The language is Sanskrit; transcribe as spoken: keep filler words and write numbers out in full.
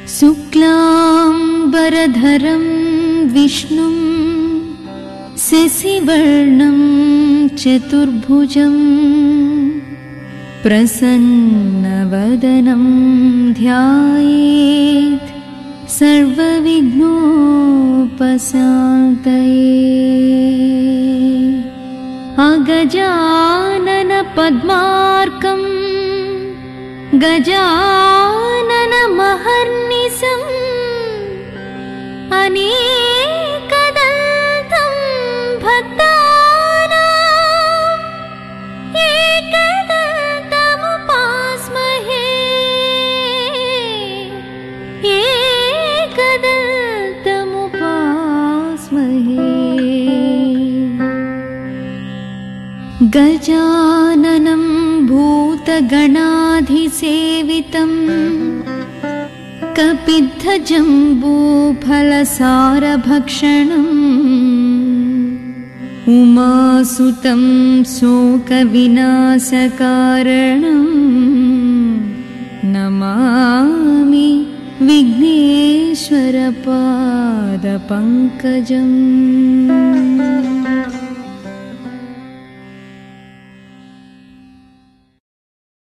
शुक्लाम्बरधरं विष्णुं शशिवर्णं चतुर्भुजं प्रसन्नवदनं ध्यायेत् सर्वविघ्नोपशान्तये। अगजानन पद्मार्कं गजानन महर्निशम् अनेकदन्तं भक्तानां एकदन्तमुपास्महे एकदन्तमुपास्महे। गजाननं भूतगणाधिसेवितं कपित्थजम्बूफलसारभक्षणम् उमासुतं शोकविनाशकारणं नमामि विघ्नेश्वरपादपङ्कजम्।